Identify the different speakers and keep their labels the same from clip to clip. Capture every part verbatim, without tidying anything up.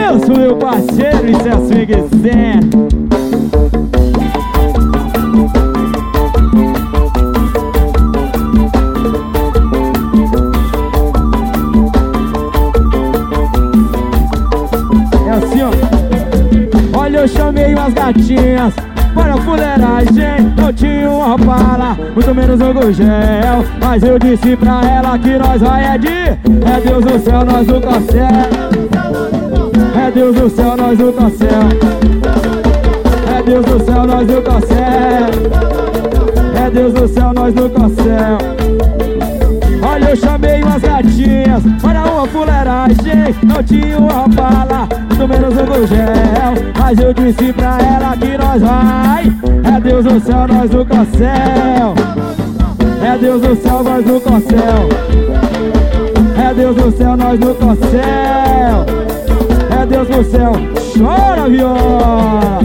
Speaker 1: Wilson, meu parceiro, isso é swing cena. É assim, ó. Olha, eu chamei umas gatinhas para fuleiragem, não tinha uma bala, muito menos um gugel. Mas eu disse pra ela que nós vai é de é Deus do céu, nós do céu. É Deus do céu, nós do céu. É Deus do céu, nós do céu. É Deus do céu, nós do céu. Olha, eu chamei umas gatinhas para uma fuleiragem, não tinha uma bala, muito menos um gugel. Mas eu disse pra ela que nós vai é Deus do céu, nós do céu. É Deus do céu, nós do céu. É Deus do céu, nós do céu. É Deus do céu, chora viola.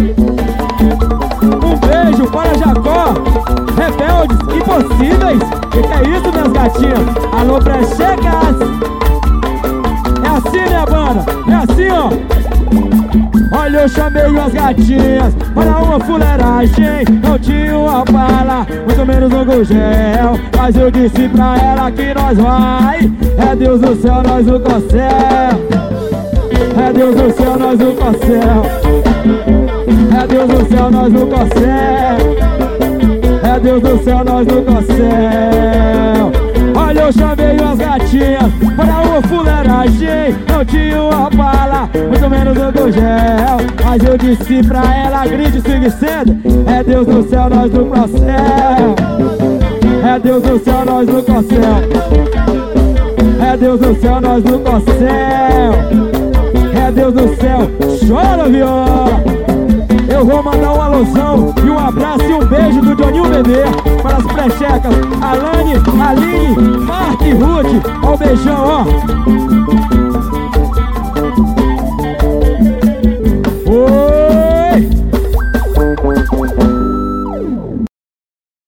Speaker 1: Um beijo para Jacó, rebeldes, impossíveis. Que que é isso, minhas gatinhas? Alô, brechecas. É assim, minha banda, é assim, ó. Olha, eu chamei umas gatinhas para uma fuleiragem, não tinha uma bala, muito menos um gugel. Mas eu disse pra ela que nós vai é Deus do céu, nós do céu. É Deus do céu, nós do céu. É Deus do céu, nós do céu. É Deus do céu, nós do céu. Olha, eu chamei umas gatinhas para uma fuleiragem, não tinha uma bala, muito menos um gugel. Mas eu disse pra ela, grite, swing cedo. É Deus do céu, nós do céu. É Deus do céu, nós do céu. É Deus do céu, nós do céu. É Deus do céu, chora viola. Eu vou mandar uma alusão e um abraço e um beijo do Joninho Bebê para as prechecas Alane, Aline, Marta e Ruth. Ó o beijão, ó.